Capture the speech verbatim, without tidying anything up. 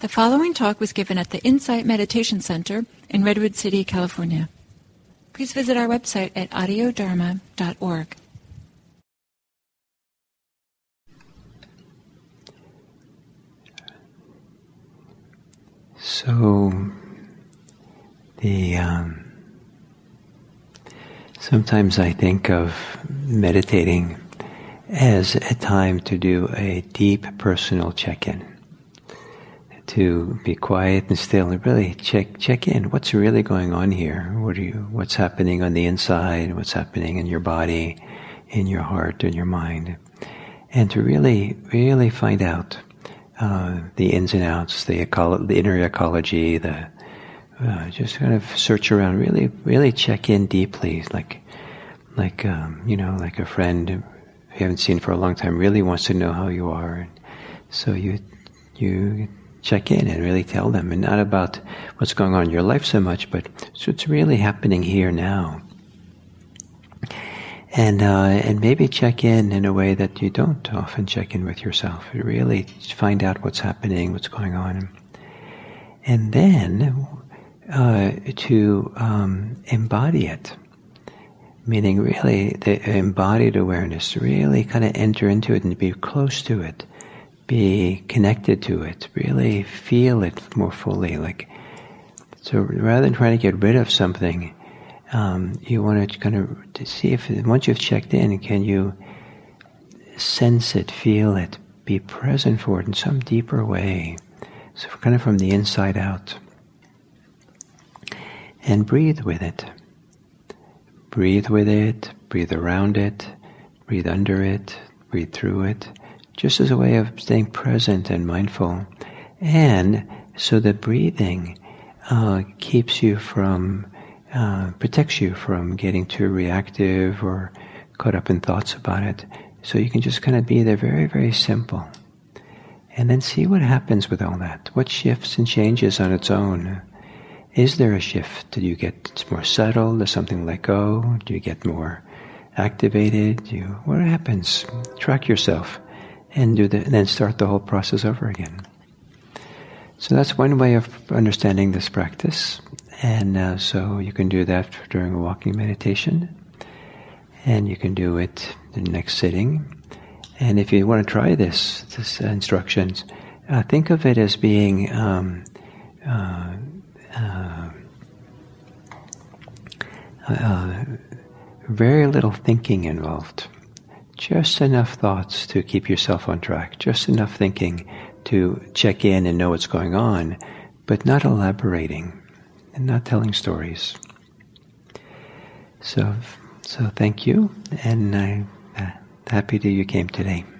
The following talk was given at the Insight Meditation Center in Redwood City, California. Please visit our website at audio dharma dot org. So, the um, sometimes I think of meditating as a time to do a deep personal check-in, to be quiet and still and really check check in. What's really going on here? What are you? What's happening on the inside? What's happening in your body, in your heart, in your mind? And to really, really find out uh, the ins and outs, the ecolo- the inner ecology, the uh, just kind of search around. Really, really check in deeply, like like um, you know, like a friend you haven't seen for a long time really wants to know how you are. And so you you. check in and really tell them, and not about what's going on in your life so much, but what's really happening here now. And uh, and maybe check in in a way that you don't often check in with yourself. Really find out what's happening, what's going on. And then uh, to um, embody it, meaning really the embodied awareness, really kind of enter into it and be close to it. Be connected to it, really feel it more fully. Like, so rather than trying to get rid of something, um, you want to kind of to see if, once you've checked in, can you sense it, feel it, be present for it in some deeper way. So kind of from the inside out. And breathe with it. Breathe with it, breathe around it, breathe under it, breathe through it. Just as a way of staying present and mindful. And so the breathing uh, keeps you from, uh, protects you from getting too reactive or caught up in thoughts about it. So you can just kind of be there, very, very simple. And then see what happens with all that. What shifts and changes on its own? Is there a shift? Do you get more subtle? Does something let go? Do you get more activated? Do you, what happens? Track yourself. And do the, and then start the whole process over again. So that's one way of understanding this practice. And uh, so you can do that during a walking meditation. And you can do it in the next sitting. And if you want to try this, this instructions, uh, think of it as being um, uh, uh, uh, very little thinking involved. Just enough thoughts to keep yourself on track, just enough thinking to check in and know what's going on, but not elaborating and not telling stories. So, so thank you, and I'm happy that you came today.